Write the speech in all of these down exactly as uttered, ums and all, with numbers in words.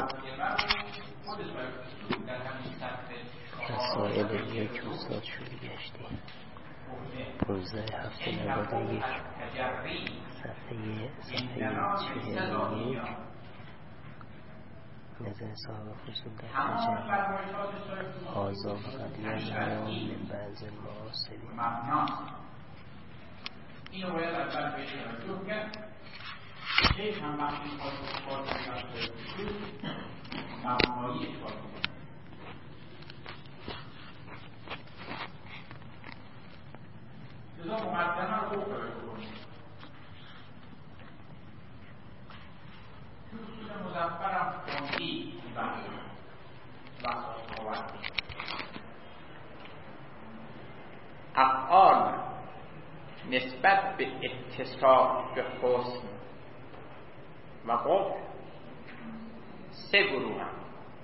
مسائل یک استاد شروع گشتیم پونزده هفته نود و یک صفحه صفحه چهل و یک نظر صاحب فصول در تجربه آزا فقط یعنی من بعض المعاصرین اینو باید اول بهش توجه کرد. شیخ هم وقتی خواهد بکنید مبنایی اشکال کنید. لذا مقدمه رو خوب توجه کنید. تو اصول مظفرم خوندی بحث بحث صحبت افعال نسبت به اتصاف به حسن و قبح سه گروه هم.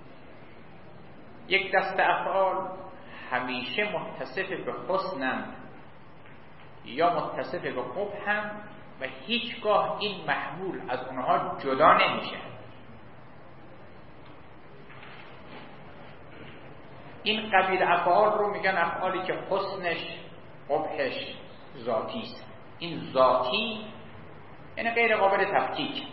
یک دسته افعال همیشه متصف به حسنند یا متصف به قبحند و هیچگاه این محمول از اونها جدا نمیشه. این قبیل افعال رو میگن افعالی که حسنش قبحش ذاتی است. این ذاتی یعنی غیر قابل تفکیک.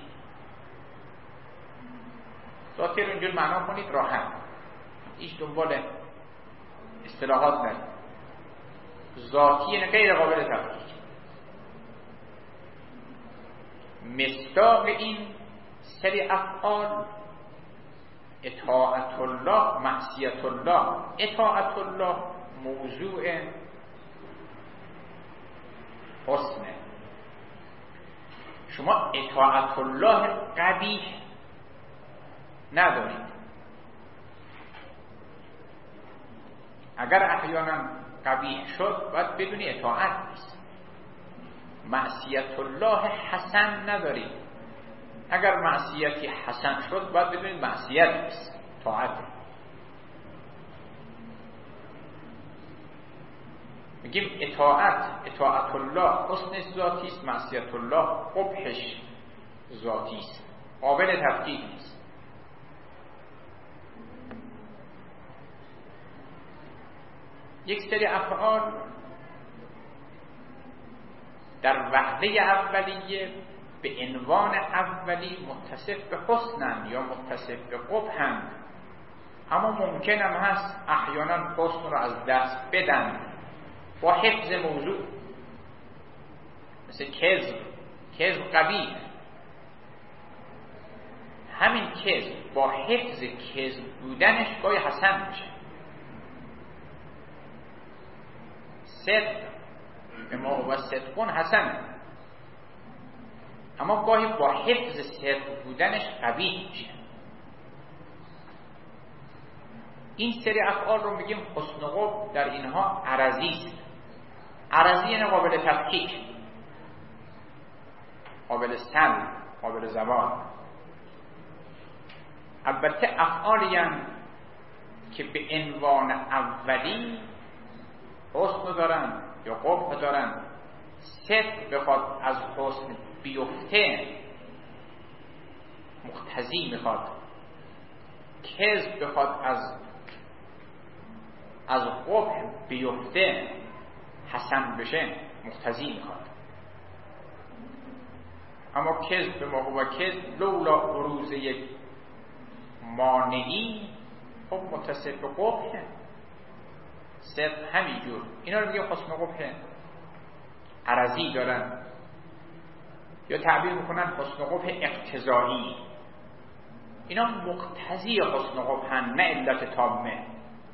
ذاتی رو اینجور معنا کنید راحت، هیچ دنبال اصطلاحات نرید. ذاتی یعنی غیر قابل تفکیک. مصداق این سری افعال اطاعت الله، معصیت الله. اطاعت الله موضوع حسنه. شما اطاعت الله قبیح ندارید. اگر احیانا قبیح شد باید بدونی اطاعت نیست. معصیت الله حسن ندارید. اگر معصیتی حسن شد باید بدونید معصیت نیست، طاعت. میگیم اطاعت اطاعت الله حسنش ذاتی است، معصیت الله قبحش ذاتی است، قابل تفکیک نیست. یک سری افعال در وهله اولیه به عنوان اولی متصف به حسنند یا متصف به قبحند، اما ممکن هم هست احیانا حسن را از دست بدن با حفظ موضوع. مثل کذب. کذب قبیح. همین کذب با حفظ کذب بودنش گاهی حسن میشه. صدق به ما و صدقون حسنه، اما گاهی با حفظ صدق بودنش قبیح میشه. این سری افعال رو میگیم حسن و قبح در اینها عرضی است. عرضی یعنی قابل تفکیک، قابل سلب، قابل زوال. البته افعالی هم که به عنوان اولی حسن دارن یا قبح دارن، صدق بخواد از حسن بیفته مقتضی میخواد، کذب بخواد از از قبح بیفته حسن بشه مقتضی میخواد. اما کذب به ما و کذب لولا بروز یک مانعی خب متصف به قبحه. صدق همینجور. اینا رو میگه حسن قبحه، عرضی دارن، یا تعبیر میکنن حسن قبح اقتضایی. اینا مقتضی حسن قبحن، نه علت تامه.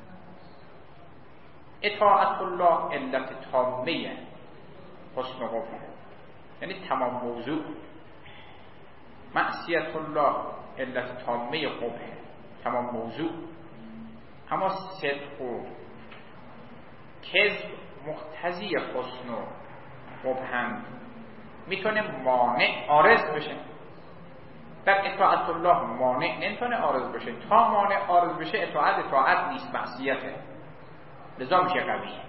اطاعت الله علت تامه حسن قبح، یعنی تمام موضوع. معصیت الله علت تامه قبح، تمام موضوع. اما صدق و کذب مقتضی حسن و قبحن، میتونه مانع عارض بشه. در اطاعت الله مانع نمیتونه عارض بشه. تا مانع عارض بشه اطاعت اطاعت نیست، معصیته، لذا میشه قبیح.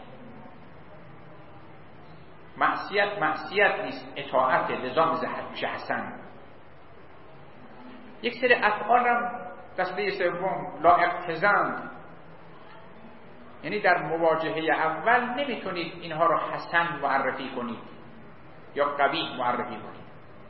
معصیت معصیت نیست، اطاعت، لذا میشه حسن. یک سری افعال هم دسته سوم لایقتزند، یعنی در مواجهه اول نمیتونید اینها رو حسن معرفی کنید یا قبیح معرفی کنید.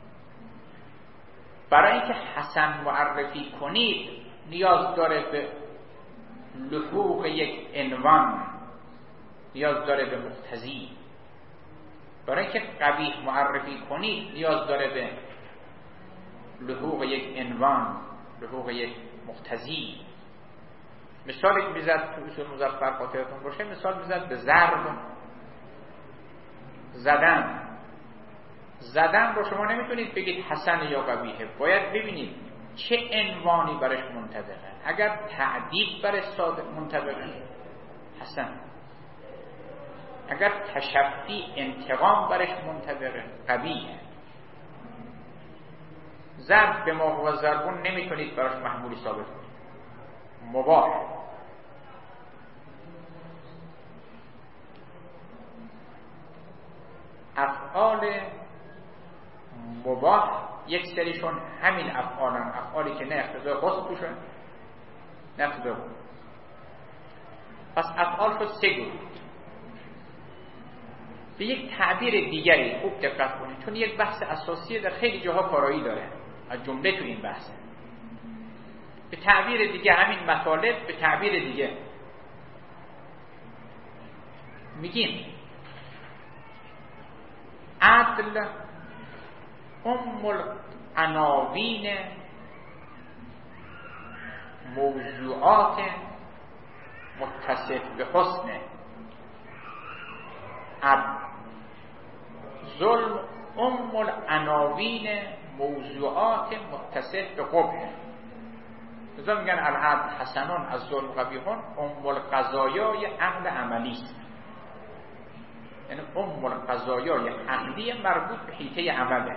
برای اینکه حسن معرفی کنید نیاز داره به لحوق یک عنوان، نیاز داره به مقتضی. برای اینکه قبیح معرفی کنید نیاز داره به لحوق یک عنوان، لحوق یک مقتضی. مثالی که میزد تو اصول مظفر خاطرتون باشه، مثال میزد به ضرب، زدن. زدن رو شما نمیتونید بگید حسن یا قبیحه، باید ببینید چه عنوانی برش منطبقه. اگر تعدیب برش منطبقه حسن، اگر تشفی انتقام برش منطبقه قبیحه. ضرب به ما هو ضربون نمیتونید براش محمولی ثابت کنید، مباح. افعال مباح یک سریشون همین افعالن، افعالی که نه اقتضای قصد توشن نه اقتضای قصد. پس افعال شد سه گروه. به یک تعبیر دیگری خوب دقت کنید، چون یک بحث اساسیه در خیلی جاها کارایی داره، از جمله تو این بحثه. به تعبیر دیگه همین مطالب به تعبیر دیگه میگیم عدل ام العناوین موضوعات متصف به حسن. عدل ظلم ام العناوین موضوعات متصف به قبح. لذا میگن العدل حسنون از ظلم قبیحون، ام القضایای عقل عملی است. یعنی ام القضایای عقلی مربوط به حیطه عمله.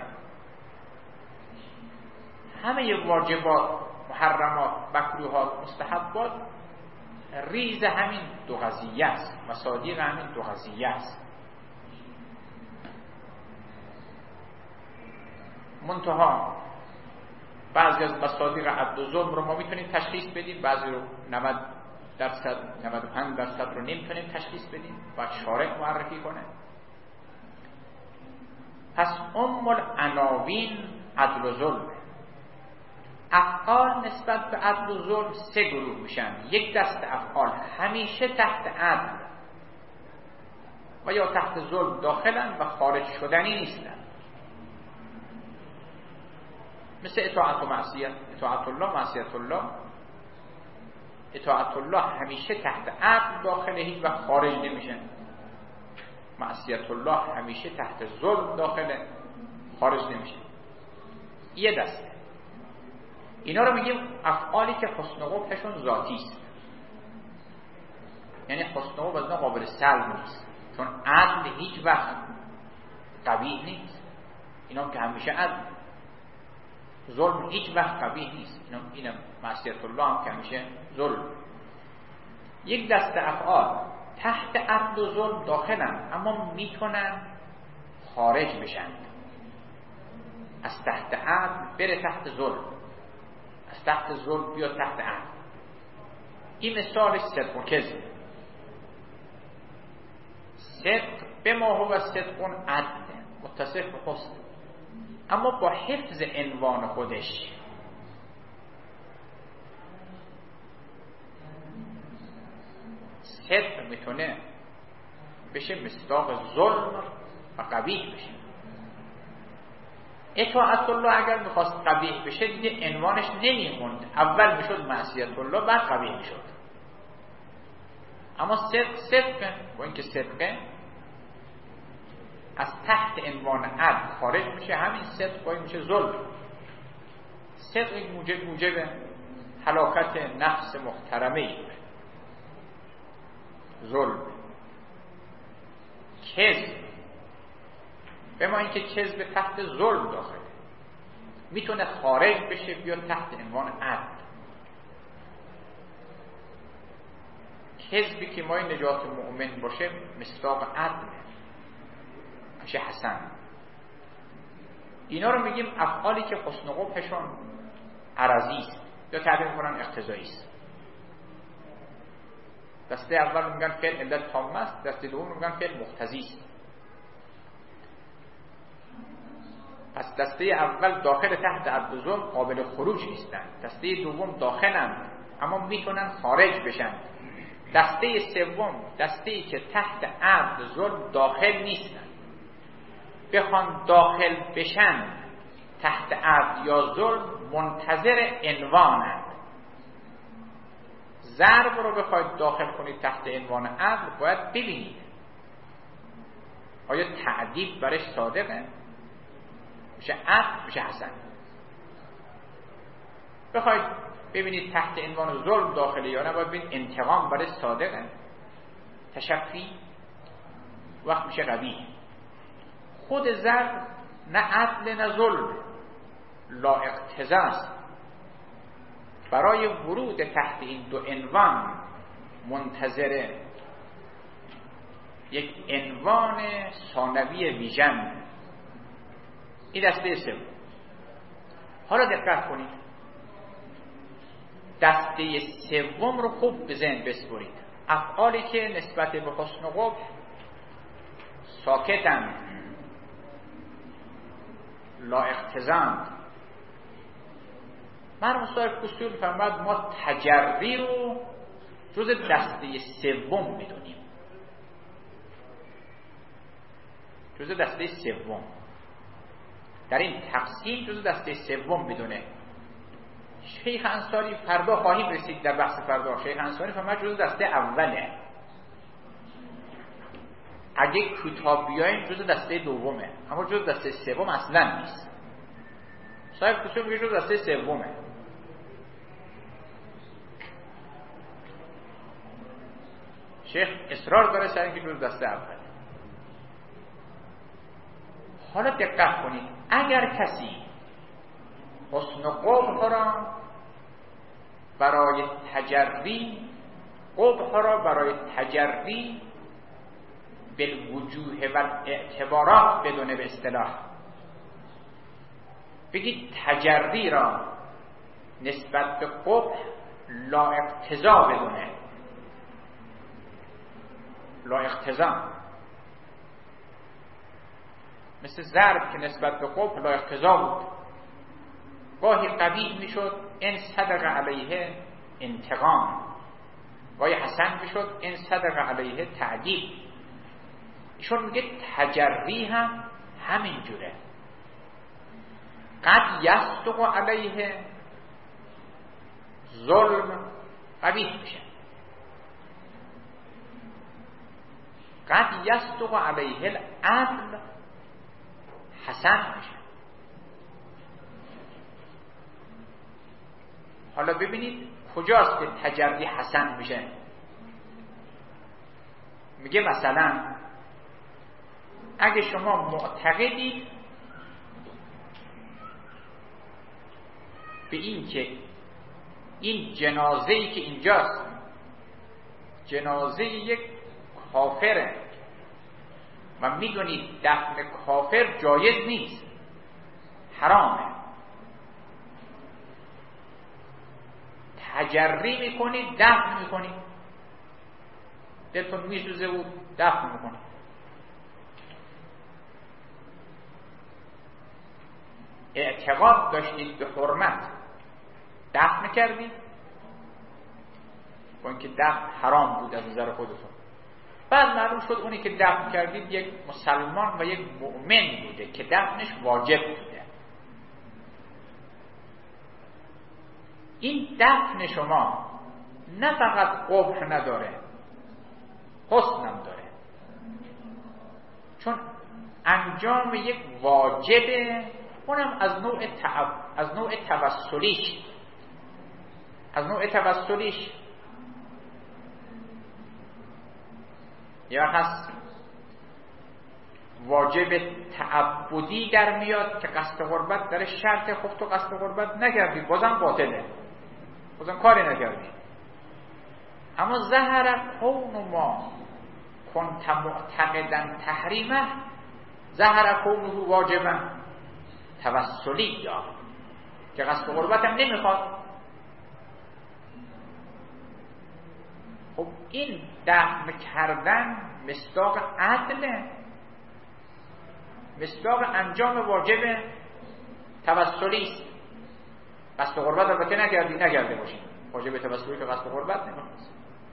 همه واجبات، محرمات، مکروهات، مستحبات ریز همین دو قضیه است، مصادیق همین دو قضیه است. منتها بعضی از مصادیق عدل و ظلم رو ما میتونیم تشخیص بدیم، بعضی رو نود درصد نود و پنج درصد رو نمیتونیم تشخیص بدیم، باید شارع معرفی کنه. پس ام العناوین عدل و ظلم. افعال نسبت به عدل و ظلم سه گروه میشن. یک دست افعال همیشه تحت عدل و یا تحت ظلم داخلن و خارج شدنی نیستن، مثل اطاعت و معصیت. اطاعت الله، معصیت الله. اطاعت الله همیشه تحت عدل داخله، هیچ وقت خارج نمیشن. معصیت الله همیشه تحت ظلم داخله، خارج نمیشه. یه دسته اینا رو میگیم افعالی که حسن قبحشون ذاتی است، یعنی حسن قبح از اینا قابل سلب نیست، چون عدل هیچ وقت قبیح نیست. اینا که همیشه عدل. ظلم هیچ وقت قبیح نیست، اینا اینم معصیت الله هم که همیشه ظلم. یک دسته افعال تحت عدل و ظلم داخلن، اما میتونن خارج بشن، از تحت عدل بره تحت ظلم، از تحت ظلم بیاد تحت عدل. این مثالش صدق و کذب. صدق به ما هو صدقون عدل متصف به حسن، اما با حفظ عنوان خودش. صدق میتونه بشه مصداق ظلم و قبیح بشه. اطاعت الله اگر میخواست قبیح بشه دیگه عنوانش نمیموند، اول میشد معصیت الله بعد قبیح میشد. اما صدق صدقه، با اینکه صدقه از تحت عنوان عدل خارج میشه، همین صدق باید میشه ظلم. صدق یک موجب موجب هلاکت نفس محترمه ای، ظلم. کذب به ما اینکه کذب تحت ظلم داخله، میتونه خارج بشه بیاد تحت عنوان عدل. کذبی که ما نجات مؤمن باشه مصداق عدل میشه حسن. اینا رو میگیم افعالی که حسن قبحشون عرضی است. یا تعبیر میکنن اقتضایی است. دسته اول میگن فعل علت تامه است، دسته دوم میگن فعل مقتضی است. پس دسته اول داخل تحت عبد ظلم قابل خروج نیستند، دسته دوم داخلند اما میتونن خارج بشن، دسته سوم دسته‌ای که تحت عبد ظلم داخل نیستند، بخوان داخل بشن تحت عبد یا ظلم منتظر عنوانند. ضرب رو بخواید داخل کنید تحت عنوان عدل باید ببینید آیا تعدیب برش صادقه، میشه عدل میشه حسن. بخواید ببینید تحت عنوان ظلم داخلی یا نه باید ببینید انتقام برش صادقه، تشفی وقت میشه قبیح. خود ضرب نه عدل نه ظلم، لا اقتضا است. برای ورود تحت این دو عنوان منتظر یک عنوان ثانوی ویژن. این دسته سوم. حالا دقت کنید، دسته سوم رو خوب به ذهن بسپرید. افعالی که نسبت به حسن و قبح ساکتن، لا اقتضاند، مرحوم صاحب اصول فرمود ما تجری رو جز دسته سوم میدونیم، جز دسته سوم. در این تقسیم جز دسته سوم میدونه. شیخ انصاری فردا خواهیم رسید در بحث فردا، شیخ انصاری فرمود جز دسته اوله. اگه کوتاه بیایم جز دسته دومه، اما جز دسته سوم اصلا نیست. صاحب اصول میگه جز دسته سومه. شیخ اصرار داره سر اینکه جز دسته اوله. حالا دقت کنید، اگر کسی حسن و قبح را برای تجری قبح را برای تجری بالوجوه و اعتبارات بدونه، به اصطلاح بگید تجری را نسبت به قبح لا اقتضا بدونه، لا اقتضا، مثل ضرب که نسبت به قبح لا اقتضا بود، گاهی قبیح میشد ان صدق علیه انتقام، گاهی حسن میشد ان صدق علیه تعدیب. ایشون میگه تجری هم همین جوره، قد یصدق علیه ظلم قبیح میشه، قد یصدق علیه العدل حسن میشه. حالا ببینید کجاست که تجری حسن میشه. میگه مثلا اگه شما معتقدید به این که این جنازه‌ای که اینجاست جنازه یک کافره و میدونید دفن کافر جایز نیست، حرامه، تجری میکنید، دفن میکنید، دلتون میسوزه و دفن میکنید. اعتقاد داشتید به حرمت، دفن کردید با اینکه دفن حرام بود از نظر خودتون. بعد معلوم شد اونی که دفن کردید یک مسلمان و یک مؤمن بوده که دفنش واجب بوده. این دفن شما نه فقط قبح نداره، حسنم داره، چون انجام یک واجبه، اونم از نوع تعب، از نوع توسلیش از نوع توسلیش یا هست واجب تعبدی در میاد که قصد قربت در شرط، خب تو قصد قربت نکردی بازم باطله، بازم کاری نکردی. اما ظهر کون ما کنت معتقدا تحریمه، ظهر کونه واجبا توسلی، یا که قصد قربت هم نمیخواد این دفع کردن مصداق عدله، مصداق انجام واجب توسلی است. قصد قربت البته نکردی نکرده باشید، واجب توسلی که قصد قربت نمیخواست.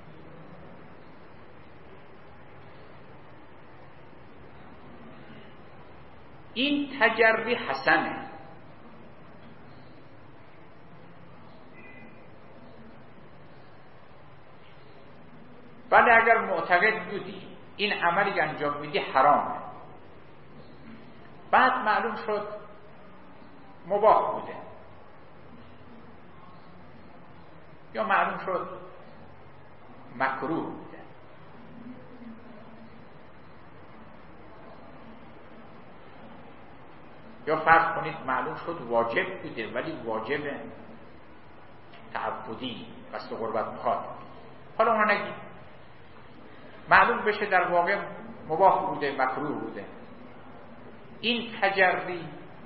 این تجری حسنه. ولی اگر معتقد بودی این عملی که انجام میدی حرامه، بعد معلوم شد مباح بوده یا معلوم شد مکروه بوده، یا فرض کنید معلوم شد واجب بوده ولی واجب تعبدی قصد قربت میخواد، حالا ما نگیم، معلوم بشه در واقع مباح بوده مکروه بوده. این تجری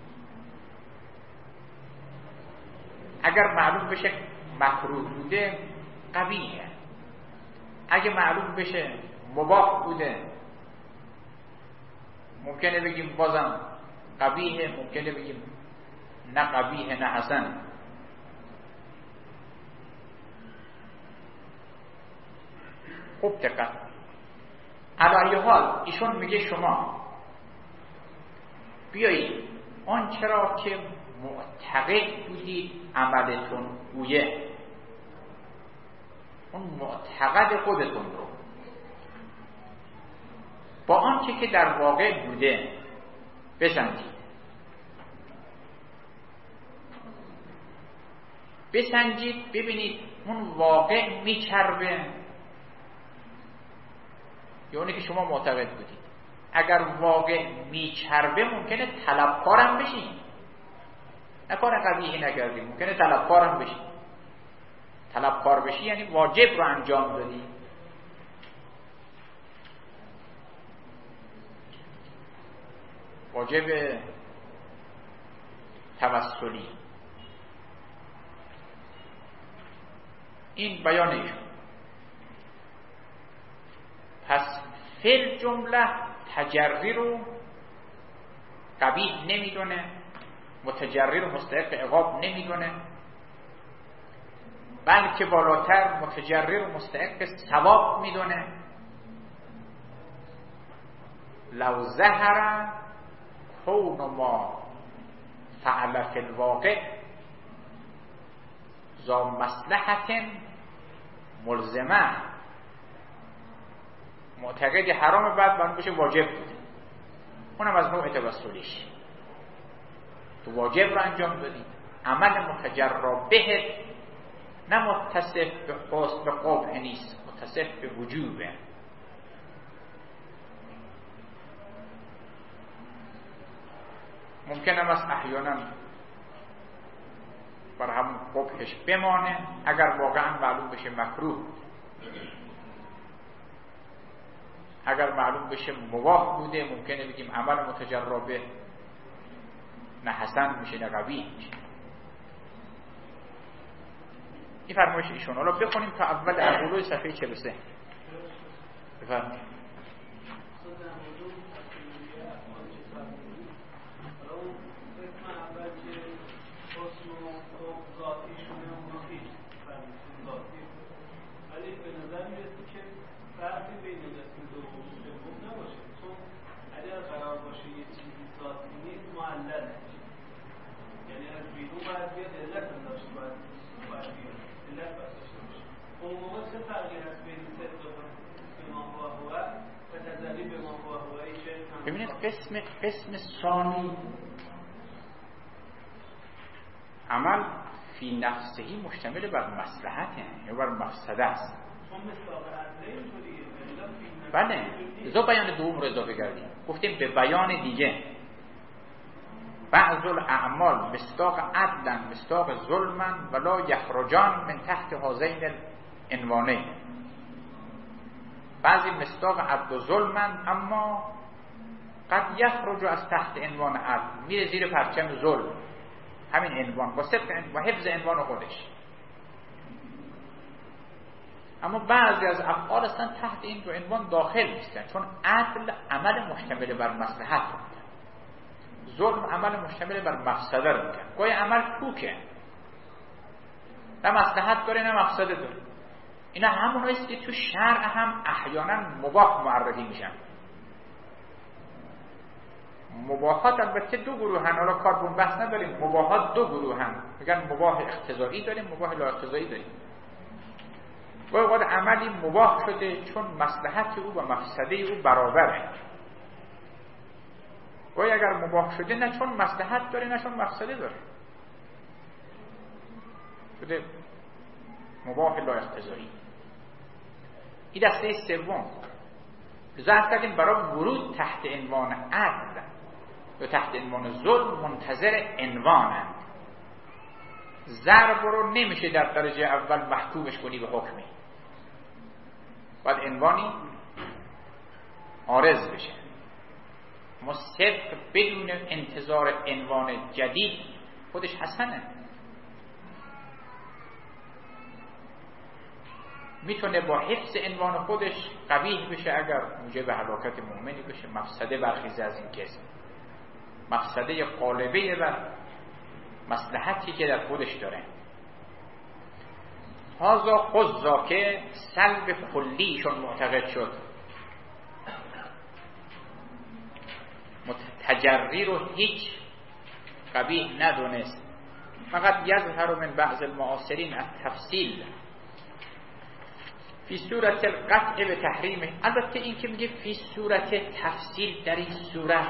اگر معلوم بشه مکروه بوده قبیحه، اگه معلوم بشه مباح بوده ممکنه بگیم بازم قبیحه، ممکنه بگیم نه قبیحه نه حسن. خوب دقت. علی حال ایشون میگه شما بیایید آن چرا که معتقد بودید عملتون گویه، اون معتقد خودتون رو با آنچه که در واقع بوده بسنجید، بسنجید ببینید اون واقع میچربه یا اونی که شما معتقد بودید. اگر واقع میچربه ممکنه طلبکارم بشین، نه کار قبیحی نکردی، ممکنه طلبکارم بشین. طلبکار بشی یعنی واجب رو انجام دادی. واجب توسلی. این بیانش. پس فعل جمله تجری رو قبیح نمیدونه، متجری رو مستحق عقاب نمیدونه، بلکه بالاتر متجری رو مستحق ثواب میدونه. لو ظهر کون ما فعل فی الواقع ذا مصلحت ملزمه، معتقد حرام بعد باید بشه واجب بوده، اونم از نوع توسلیش. تو واجب رو انجام دادی، عمل متجرا به نه متصف به قصد به قبح نیست، متصف به وجوبه. ممکنه از احیانا بر همون قبحش بمانه اگر واقعا معلوم بشه مکروه، اگر معلوم بشه مباح بوده ممکنه بگیم عمل متجرا به نه حسن میشه نه قبیح میشه. این فرمایش ایشون. حالا بخونیم تا اول اولوی صفحه چهل و سه. بفرمایید. ببینید قسم قسم ثانی عمل فی نفسهی مشتمل بر مصلحته یا بر مفسده است. بله، ازا بیان دوم رو اضافه کردیم، گفتیم به بیان دیگه بعض الاعمال مصداق عدلا مصداق ظلما ولا یخرجان من تحت هذین العنوانین. بعضی مصداق عدل و ظلمن اما قد یخرج از تحت عنوان عدل، میره زیر پرچم ظلم، همین عنوان با صدق و حفظ عنوان خودش. اما بعضی از افعال اصلا تحت این دو عنوان داخل نیستن، چون عدل عمل مشتمل بر مصلحت رو میگن، ظلم عمل مشتمل بر مفسده رو میگن. گاهی عمل پوکه، نه مصلحت داره نه مفسده داره. اینا هموناییست که تو شرع هم احیانا مباح معرفی میشن. مباحات البته دو گروهن، حالا کار بون بحث نداریم. مباحات دو گروهن، میگن مباح اقتضایی داریم، مباح لا اقتضایی داریم. گاهی اوقات عملی مباح شده چون مصلحت او و مفسده او برابره، گاهی اگر مباح شده نه چون مصلحت داره نه چون مفسده داره، شده مباح لا اقتضایی. این دسته سوم. لذا کردیم برای ورود تحت عنوان عدل یا تحت عنوان ظلم منتظر عنوانند. ضرب رو نمیشه در درجه اول محکومش کنی به حکمی، باید عنوانی عارض بشه. ما صدق بدون انتظار عنوان جدید خودش حسنه. میتونه با حفظ عنوان خودش قبیح بشه اگر موجب هلاکت مؤمنی بشه، مفسده برخیزه از این کس، مفسده غالبه بر مصلحتی که در خودش داره. هازا خذا که سلب کلیشون معتقد شد، تجری رو هیچ قبیح ندونست، فقط یظهر من بعض المعاصرین التفصیل فی صورت القطع به تحریمه. البته این که میگه فی صورت تفصیل، در این صورت،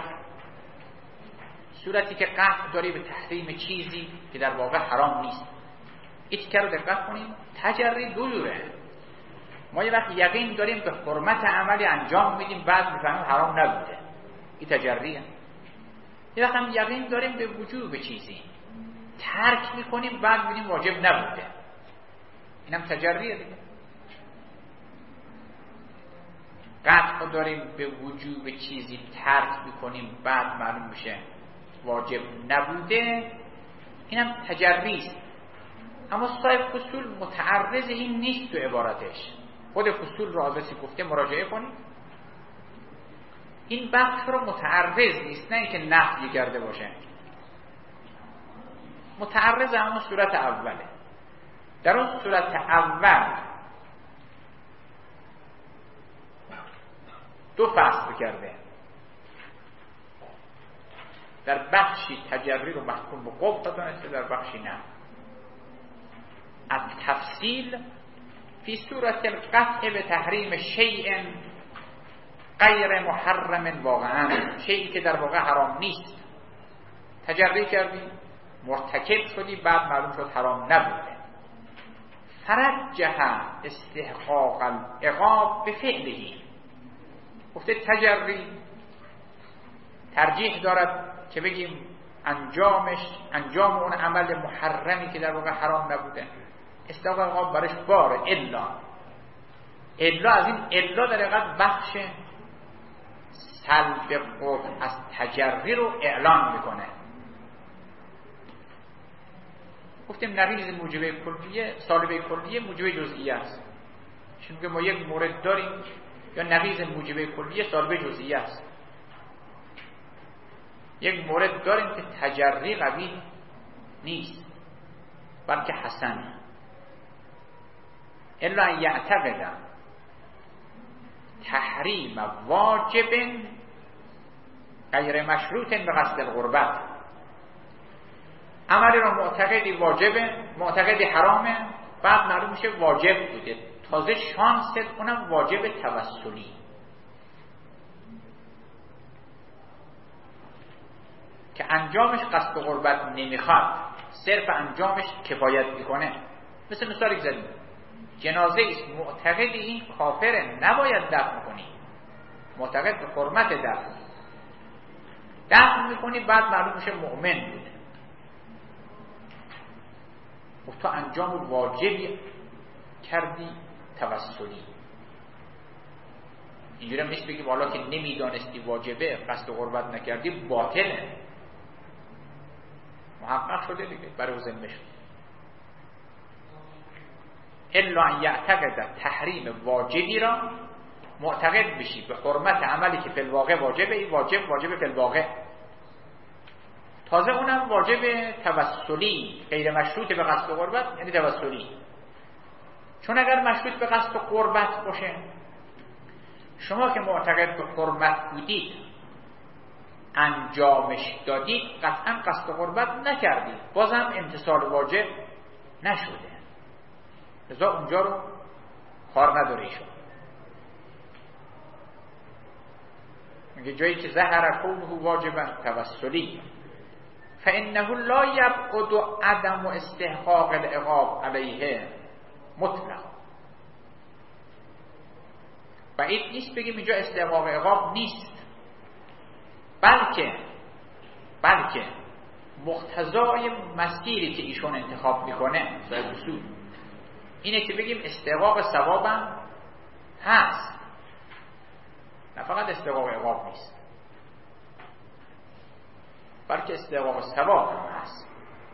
صورتی که قطع داری به تحریم چیزی که در واقع حرام نیست. این که رو دقت کنیم، تجری دو جوره. ما یه وقت یقین داریم به حرمت عملی انجام میدیم، بعد میفهمیم حرام نبوده، این تجریه. یه وقت هم یقین داریم به وجوب چیزی، ترک میکنیم بعد میبینیم واجب نبوده، اینم تجریه دیگه. قطع داریم به وجوب چیزی، ترک میکنیم بعد معلوم میشه واجب نبوده، اینم تجریست. اما صاحب فصول متعرض این نیست تو عبارتش. خود فصول رو آزاسی گفته، مراجعه کنید. این بخش رو متعرض نیست، نه اینکه نفی کرده باشه، متعرض همون صورت اوله. در اون صورت اول دو فصل کرده، در بخشی تجری رو محکوم به قبح دانسته، در بخشی نه. التفصیل فی صورت القطع به تحریم شیء غیر محرم واقعا، شیئی که در واقع حرام نیست، تجری کردی مرتکب شدی بعد معلوم شد حرام نبوده. فرجح استحقاق العقاب به فعلهی، گفته تجری ترجیح دارد که بگیم انجامش انجام اون عمل محرمی که در واقع حرام نبوده استحقاق عقاب برش باره. الا الا از این الا در حقیقت بخش سلب قبح از تجری رو اعلان میکنه. گفتیم نقیض موجبه کلیه، سالبه کلیه موجبه جزئیه است. چون که ما یک مورد داریم یا نقیض موجبه کلیه سالبه جزئیه است، یک مورد داریم که تجری قبیح نیست بلکه حسن. الا ان یعتقد تحریم واجب غیر مشروط به قصد القربت، عملی رو معتقدی واجبه، معتقدی حرامه، بعد معلوم میشه واجب بوده، تازه شانست اونم واجب توسلی. که انجامش قصد قربت نمیخواد، صرف انجامش کفایت میکنه. مثل مثالی که زدیم، جنازه است معتقدی این کافره نباید دفن کنی، معتقد به حرمت دفن، دفن میکنی بعد معلوم میشه مؤمن بوده، و تو انجام واجبی کردی توسلی. اینجوری هم نیست بگی والا که نمیدانستی واجبه قصد قربت نکردی باطله، محقق شده دیگه، برای ذمه شد. الا ان یعتقد تحریم واجبی را معتقد بشی به حرمت عملی که فی الواقع واجبه، واجب واجب فی الواقع، تازه اونم واجب توسلی، غیر مشروط به قصد قربت یعنی توسلی. چون اگر مشروط به قصد قربت باشه، شما که معتقد به حرمت بودید انجامش دادید، قطعا قصد قربت نکردید، بازم امتثال واجب نشده، لذا اونجا رو کار نداره ایشون. میگه جایی که ظهر کونه واجبا توسلی فانه لا یبعد عدم استحقاق العقاب علیه مطلق. بعید نیست بگیم اینجا استحقاق عقاب نیست، بلکه بلکه مقتضای مسیری که ایشون انتخاب میکنه در اصول اینه که بگیم استحقاق ثوابم هست، نه فقط استحقاق عقاب نیست، بلکه استحقاق ثواب هم هست.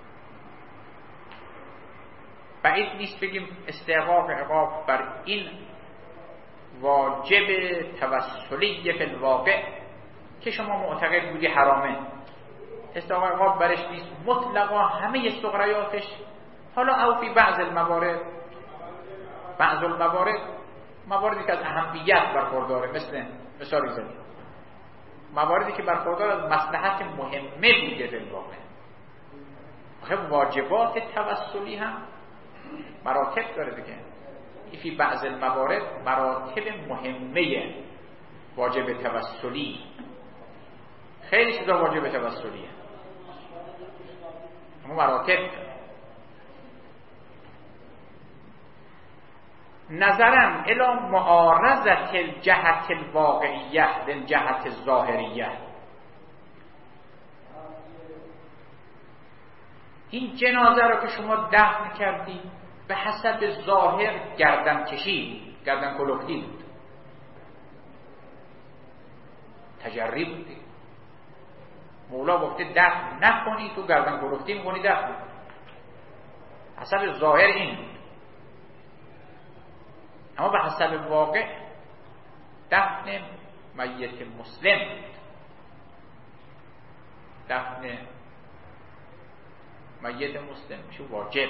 بعید نیست بگیم استحقاق عقاب بر این واجب توسلی فی الواقع که شما معتقد بودی حرامه، استحقاق عقاب برش نیست مطلقا همه استقرایاتش. حالا او فی بعض الموارد، بعض الموارد مواردی که از اهمیت برخورداره، مثل مثالی زدیم مواردی که برخوردار از مصلحت مهمه بوده در واقع. آخه واجبات توسلی هم مراتب داره دیگه، فی بعض الموارد مراتب مهمه واجب توسلی، خیلی چیزا واجب توسلیه، اما مراتب. نظرا الی معارضت الجهت الواقعیه للجهت الظاهریه، این جنازه رو که شما دفن کردید به حسب ظاهر گردن کشید، گردن کلفتی بود، تجری بود. مولا گفته دفن نکنی، تو گردن کلفتی میکنی دفن، حسب ظاهر این بود. اما به حسب واقع دفن میت مسلم بود، دفن میت مسلم میشه واجب.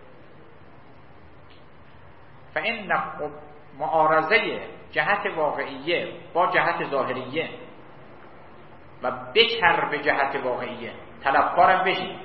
فإن معارضه جهت واقعیه با جهت ظاهریه و بچر به جهت واقعیه، طلبکارم بشی.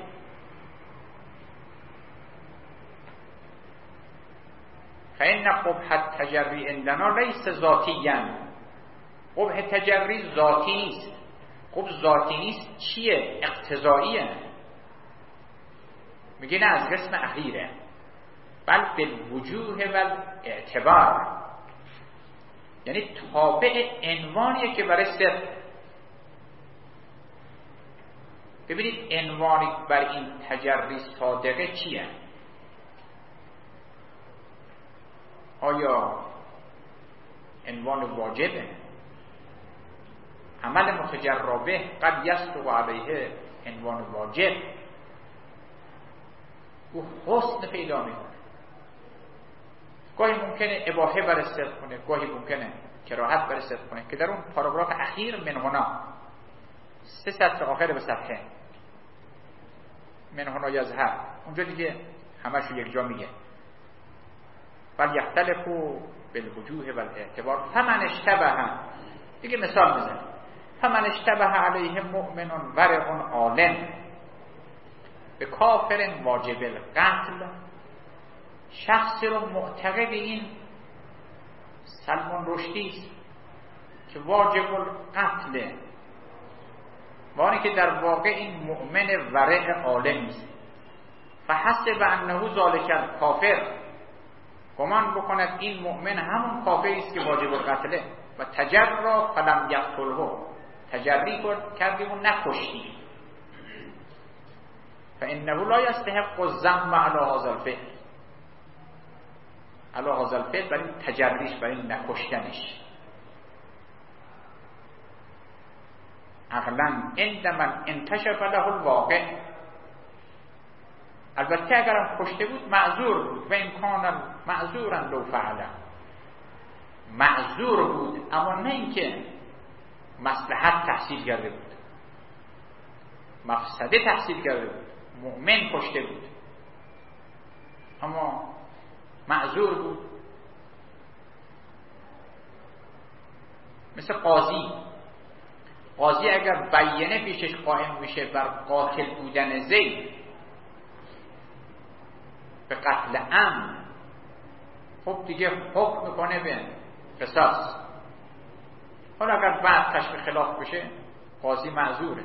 فإن قبح التجری عندنا لیس ذاتیاً، قبح تجری ذاتی نیست. خب ذاتی نیست چیه؟ اقتضاییه. میگه نه، از قسم اخیره، بل بالوجوه و اعتبار، یعنی تابع عنوانیه که برای صدق. ببینید عنوانی بر این تجری صادقه چیه؟ آیا عنوان واجبه؟ عمل متجربه قد یصدق علیه عنوان واجب، او حسن پیدا میکنه. گاهی ممکنه اباحه بر صدق کنه، گاهی ممکنه کراهت بر صدق کنه، که در اون پاراگراف اخیر من هنا، سه سطر آخر به صفحه من هنا یظهر، اونجا دیگه همشو یک جا میگه. بل یختلفو بالوجوه و الاعتبار فمن اشتبه، دیگه مثال میزنه، فمن اشتبه علیه مؤمن ورع عالم به کافر واجب القتل، شخصی رو معتقد این سلمان رشدی است که واجب القتل، وانی که در واقع این مؤمن ورع عالم است، فحسب انه ذالک الکافر، گمان بکند این مؤمن همون کافری است که واجب القتله، و تجرا فلم یقتله، تجری کردیم و نکشتیم، فانه لا یستحق الذم علی هذا الفعل، علی هذا الفعل برای تجریش، برای نکشتنش. عقلا عند من انکشف له الواقع، البته اگرم کشته بود معذور بود و امکان معذورا لو فعله، معذور بود اما نه اینکه مصلحت تحصیل کرده بود، مفسده تحصیل کرده بود. مؤمن کشته بود اما معذور بود. مثل قاضی، قاضی اگر بیانه پیشش قائم میشه بر قاتل بودن زید به قتل عمد، خب دیگه حکم میکنه به قصاص. حالا اگر بعد کشف خلاف بشه قاضی معذوره،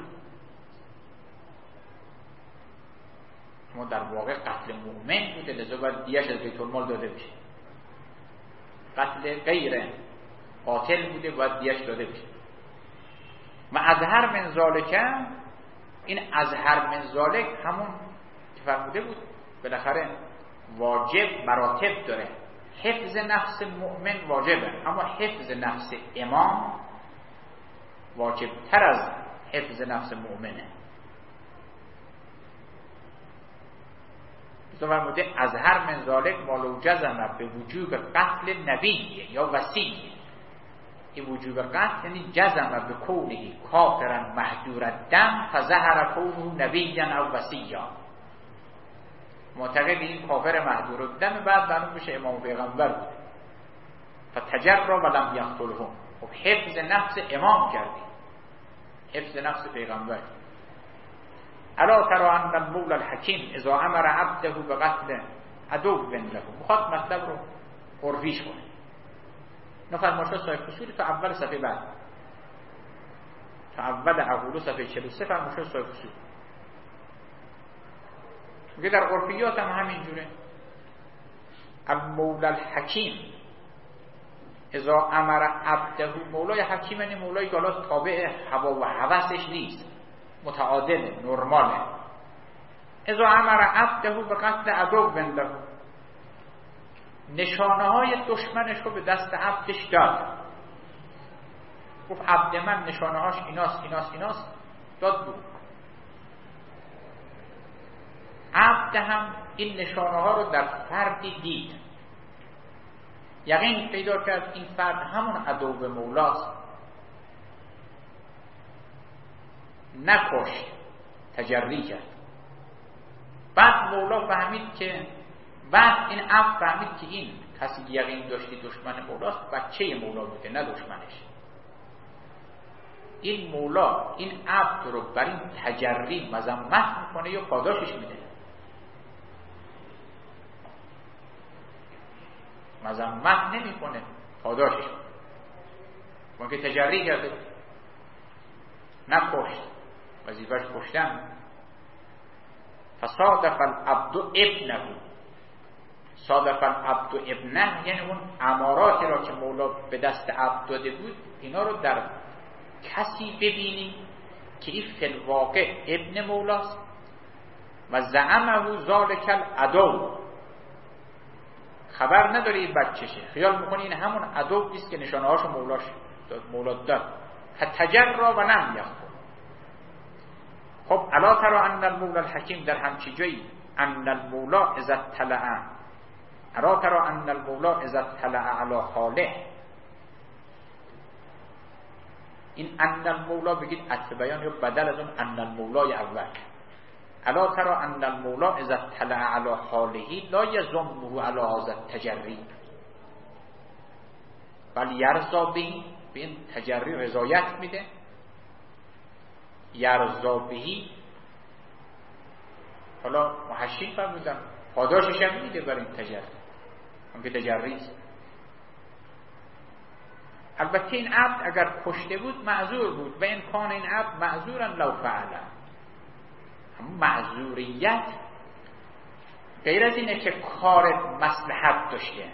اما در واقع قتل مؤمن بوده، لذا باید دیه‌اش از بیت المال داده بشه. قتل غیر قاتل بوده باید دیه‌اش داده بشه. و اظهر من ذالک، این اظهر من ذالک همون که فرموده بود بالاخره واجب مراتب داره. حفظ نفس مؤمن واجبه، اما حفظ نفس امام واجب تر از حفظ نفس مؤمنه. تو فرموده اظهر من ذالک مالو جزم به وجوب قتل نبی یا وصی. این وجوب قتل یعنی جزم به کونه کافرا محجور الدم فظهر کونه نبیا او وصیا. معتقد این کافر محجور الدم بعد معلوم بشه امام پیغمبر بود. فتجرا ولم یقتلهم. خب حفظ نفس امام کردی، حفظ نفس پیغمبر. الا ترى ان المولى الحکیم اذا امر عبده به قتل عدو له، میخواد مطلب رو عرفیش کنه. نفرماشا صاحب فصول تا اول صفحه بعد، تا اول اقولو صفحه چهل و سه فرماشا صاحب فصول میگه در عرفیات هم همین جوره. المولى الحکیم اذا امر عبده، مولای حکیم یعنی مولایی که حالا تابع هوا و هوسش نیست، متعادله، نرماله. اذا امر عبده به قتل عدو له، نشانه های دشمنش رو به دست عبدش داد. گفت عبد من نشانه هاش ایناست ایناست ایناست، داد بود. عبد هم این نشانه ها رو در فردی دید، یقین پیدا کرد این فرد همون عدو مولاست، نکشت، تجری کرد. بعد مولا فهمید که بعد این عبد فهمید که این کسی یقین داشتی دشمن مولاست، بچه مولا بوده نه دشمنش. این مولا این عبد رو بر این تجری مذمت میکنه یا پاداشش میده؟ مذمت نمیکنه، پاداشش میده. ما که تجری کرده نکشت، وظیفه‌اش کشتن. فصادف العبد ابنه، صادف العبد ابنه یعنی اون اماراتی را که مولا به دست عبد داده بود اینا رو در کسی ببینی که این فی الواقع ابن مولاست و زعمه ذالک العدو، خبر نداره این بچشه، خیال میکنه این همون عدو است که نشانه هاشو مولاش داد، مولا داد. فتجرا و لم یقتل. خب الا ترى ان المولى الحکیم در همچی جایی ان المولى اذا اطلع، الا ترى ان المولى اذا اطلع على حاله، این ان المولى بگید اصل بیان یا بدل از اون ان المولى اول. الا ترى ان المولى اذا اطلع على حاله لا يذمه على هذا التجری بل یرضا به، به این تجری رضایت میده. یرضا بهی، حالا محشین فرمودن پاداشش هم میده بر این تجری، اون که تجری است. البته این عبد اگر کشته بود معذور بود و امکان این عبد معذورا لو فعله. اما معذوریت غیر از اینه که کار مصلحت داشته،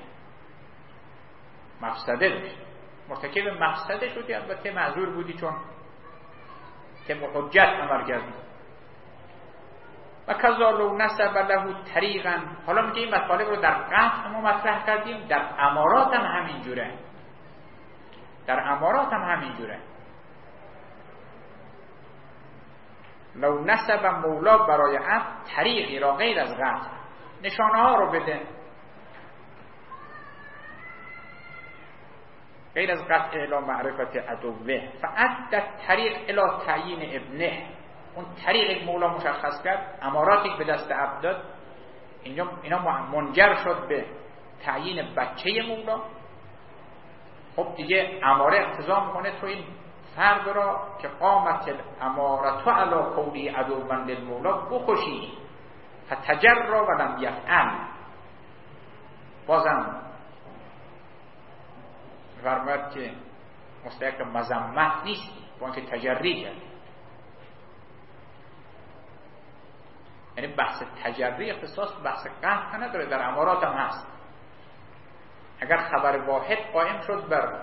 مفسده داشته، مرتکب مفسده شدی، البته معذور بودی چون که حجت عمل کردی. و کذا لو نسب له طریقا، حالا میگه این مطالب رو در قطع ما مطرح کردیم، در امارات هم همین جوره، در امارات هم همین جوره. لو نسب مولا برای عبد طریقی را غیر از قطع، نشانه ها رو بده غیر از قطع الی معرفت عدوه، فعدت طریق الی تعیین ابنه، اون طریق مولا مشخص کرد، اماراتی به دست عبد داد، اینا منجر شد به تعیین بچه مولا. خب دیگه اماره اقتضا میکنه تو این فرد را که قامت الامارتو علی قولی عدو للمولا بخوشی، فتجرا ولم یفعل. بازم فرمود که مستحق مذمت نیست با اینکه تجری کرد. یعنی بحث تجری اختصاص بحث قطع نداره، در امارات هم هست. اگر خبر واحد قائم شد بر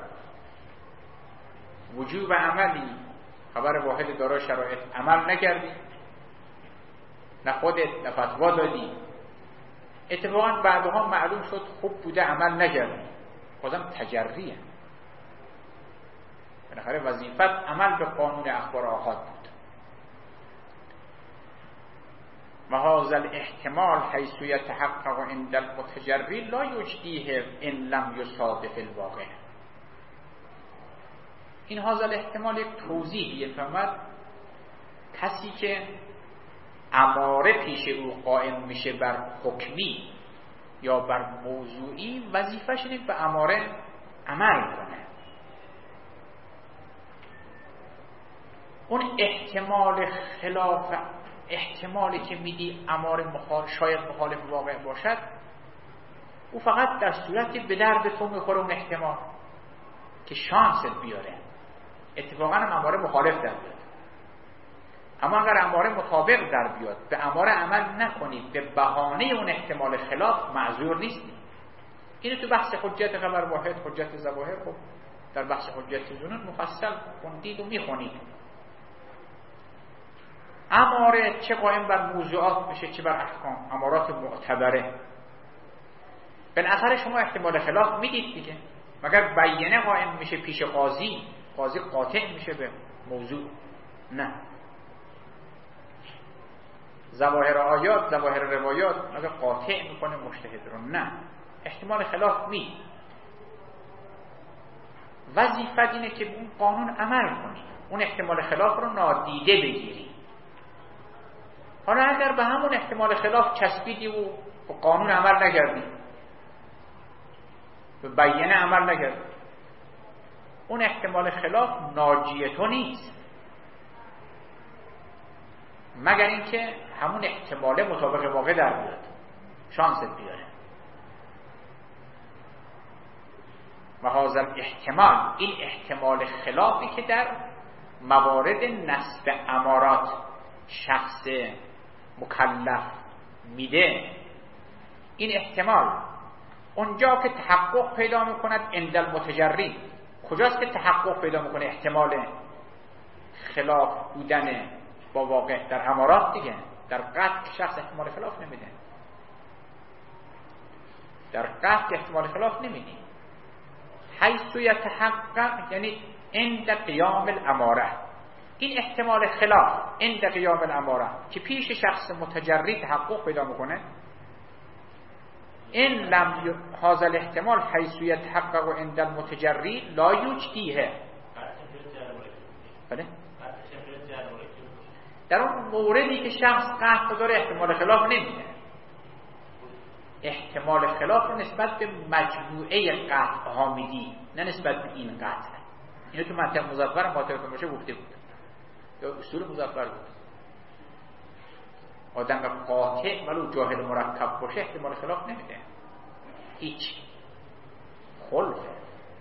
وجوب عملی، خبر واحد دارای شرایط، عمل نکردی، نه خودت نه فتوا دادی، اتفاقا بعدها معلوم شد خوب بوده عمل نکردی، بازم تجریه. بالاخره وظیفت عمل به قانون اخبار آحاد بود. و هذا الاحتمال حیث یتحقق عند المتجری لا یجدیه ان لم یصادف الواقع. این هذا الاحتمال یک توضیحیه. فهمد کسی که اماره پیش او قائم میشه بر حکمی یا بر موضوعی، وظیفش اینه به اماره عمل کنه. اون احتمال خلاف احتمالی که میدی اماره مخالف شاید مخالف واقع باشد، او فقط در صورتی به درد تو میخوره اون احتمال که شانست بیاره. اتفاقا هم اماره مخالف در بیاد. اما اگر اماره مطابق در بیاد، به اماره عمل نکنید، به بهانه اون احتمال خلاف معذور نیستید. اینو تو بحث حجت خبر واحد، حجت ظواهر، خب در بحث حجت ظنون مفصل خوندید و میخونید. اماره چه قائم بر موضوعات میشه چه بر احکام، امارات معتبره. بالاخره شما احتمال خلاف میدید دیگه، مگر بیانه قائم میشه پیش قاضی، قاضی قاطع میشه به موضوع؟ نه. ظواهر آیات، ظواهر روایات مگر قاطع میکنه مجتهد رو؟ نه. احتمال خلاف می. وظیفت اینه که اون قانون عمل کنی، اون احتمال خلاف رو نادیده بگیری. حالا اگر به همون احتمال خلاف چسبیدی و قانون عمل نکردی، به بیانه عمل نکردی، اون احتمال خلاف ناجی تو نیست، مگر اینکه همون احتمال مطابق واقع در بیاد، شانست بیاره. و هذا احتمال، این احتمال خلافی که در موارد نصب امارات شخص مکلف میده، این احتمال اونجا که تحقق پیدا میکند عند المتجری، کجاست که تحقق پیدا میکنه احتمال خلاف بودن با واقع؟ در امارات دیگه. در قطع شخص احتمال خلاف نمیده، در قطع احتمال خلاف نمیده. حیث یتحقق یعنی عند قیام الاماره، این احتمال خلاف عند قیام الاماره که پیش شخص متجری تحقق پیدا میکنه. این لم هذا الاحتمال حیث یتحقق عند المتجری لا یجدیه. بله؟ در اون موردی که شخص قطع داره احتمال خلاف نمیده. احتمال خلاف رو نسبت به مجموعه قطع ها میدی، نه نسبت به این قطع. اینو تو منطق مظفر ماتریدی باشه گفته بود، یا اصول مظفر بود. آدم قاطع ولو جاهل مرکب باشه احتمال خلاف نمیده، هیچ خلفه.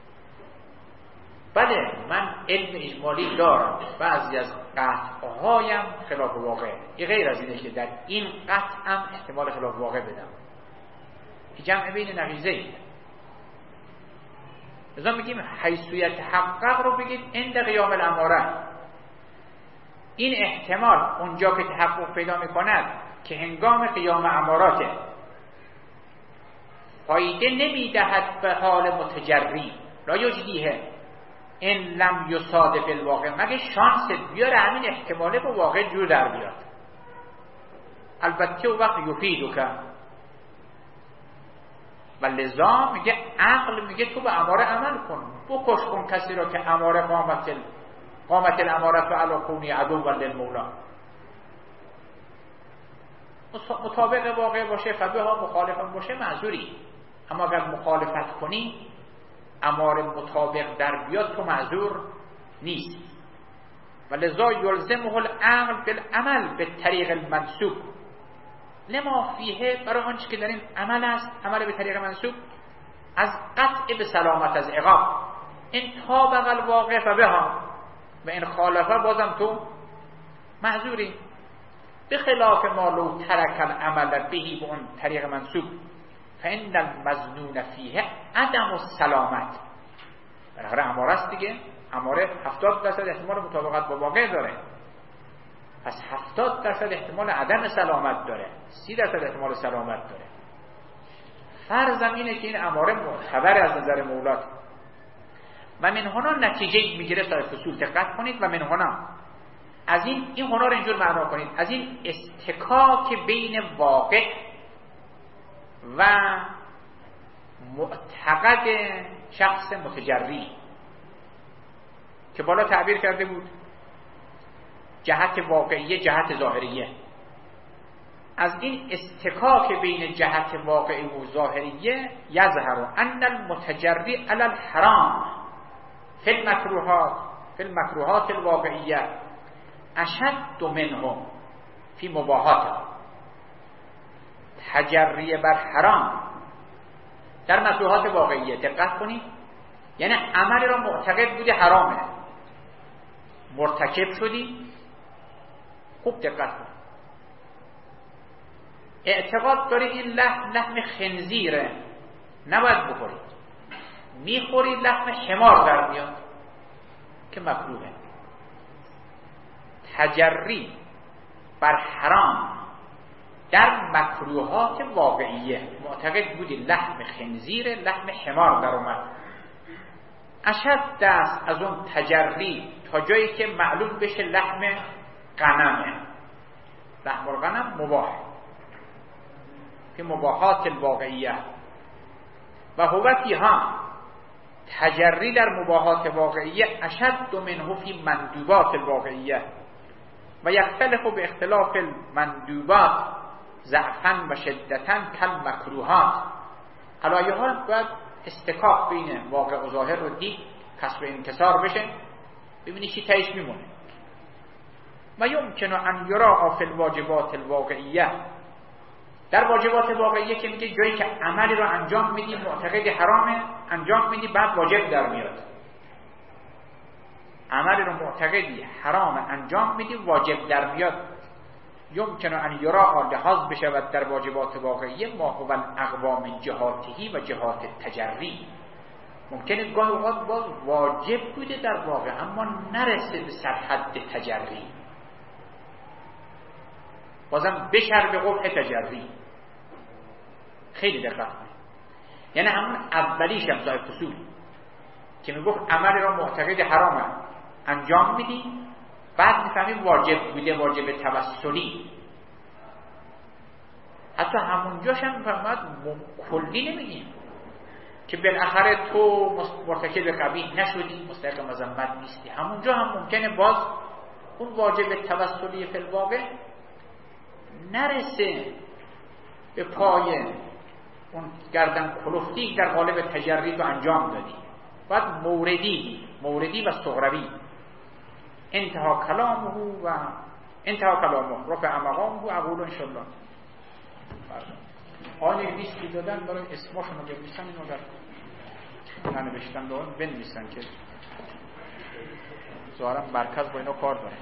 بله من علم اجمالی دارم، بعضی از قطعهایم خلاف واقع، این غیر از اینه که در این قطعم احتمال خلاف واقع بدم. جمع بین نقیضه ای. لذا میگیم حیثیت تحقق رو بگید عند قیام الاماره. این احتمال اونجا که تحقق پیدا میکند که هنگام قیام اماراته، فایده نمیدهد به حال متجری، لا یجدیه. این لم یصادف الواقع، مگه شانس بیاره همین احتماله با واقع جور در بیاد. البته او وقت یفیدو که و لذا میگه عقل میگه تو به اماره عمل کن، بکش کن کسی را که اماره قامت ال... قامت الامارت و علا کونی عدو و للمولا، مطابق واقع باشه فبه ها، مخالفم باشه معذوری. اما اگر مخالفت کنی اماره مطابق در بیاد تو معذور نیست. و لذا یلزمه العقل بالعمل به طریق المنسوب لما فیه، برای آنچه که در این عمل است، عمل به طریق منسوب، از قطع به سلامت از عقاب. این طابق الواقع فبه ها، و این خالفه بازم تو معذوری. به خلاف ما لو ترک العمل بهی به اون طریق منسوب فإن المظنون فیه عدم السلامت. برای اماره است دیگه، اماره هفتاد درصد احتمال مطابقت با واقع داره، پس هفتاد درصد احتمال عدم سلامت داره، سی درصد احتمال سلامت داره. فرضم اینه که این اماره معتبر از نظر مولات. و من هنا نتیجه میگیره صاحب فصول، دقت کنید. و من هنا، از این این هنا رو اینجور معنا کنید، از این استکاک بین واقع و معتقد شخص متجری که بالا تعبیر کرده بود جهت واقعیه، جهت ظاهریه. از این استکاک بین جهت واقعی و ظاهریه یظهر ان المتجری علی الحرام فی المکروهات فی المکروهات الواقعیه اشد منه فی مباحات. تجری بر حرام در مکروهات واقعیه، دقت کنید، یعنی عملی را معتقد بودی حرامه، مرتکب شدی، خوب دقت کن، اعتقاد داری این لحم لحم خنزیره نباید بخوری، میخوری لحم حمار در میاد که مکروهه. تجری بر حرام در مکروهات واقعیه، معتقد بودی لحم خنزیره، لحم حمار در اومد، اشد است از اون تجری تا جایی که معلوم بشه لحم غنمه. لحم الغنم مباح که مباحات الواقعیه و هو فیها، تجری در مباحات واقعیه اشد منه فی مندوبات الواقعیه و یختلف به اختلاف المندوبات ضعفاً و شدتاً کالمکروهات. علی حال باید استکاک بین واقع و ظاهر رو دید، کسر انکسار بشه، ببینی چی تایش میمونه. و یمکن ان یرا فی الواجبات الواقعیه، در واجبات واقعیه که میگه جایی که عملی رو انجام میدی معتقد حرامه، انجام میدی بعد واجب در میاد، عملی رو معتقدی حرام انجام میدی واجب در میاد. یمکن ان یرا لحاظ بشود در واجبات واقعیه ما هو الاقوام جهاتی و جهات تجری. ممکنه گاهی اوقات باز واجب بوده در واقع اما نرسه به سرحد تجری، بازم بشر به قبح تجری. خیلی دقت کنید، یعنی همون اولیش هم صاحب فصول که میگفت عمل را معتقد حرامه انجام میدی، بعد میفهمی واجب بوده، واجب توسلی. حتی همونجاش هم میفهمد کلی نمیگیم که بالاخره تو مرتکب قبیح نشدی، مستحق مذمت نیستی. همونجا هم ممکنه باز اون واجب توسلی فی الواقع نرسه به پای اون گردن کلفتی در قالب تجری رو انجام دادی. بعد موردی موردی و صغروی انتها کلامه و انتها کلامه رفع مقامه و اقول انشالله. آنی لیستی دادن برای اسماشون رو بنویسن، اینو در ننوشتن رو بنویسن که ظاهرا مرکز با اینا کار داره.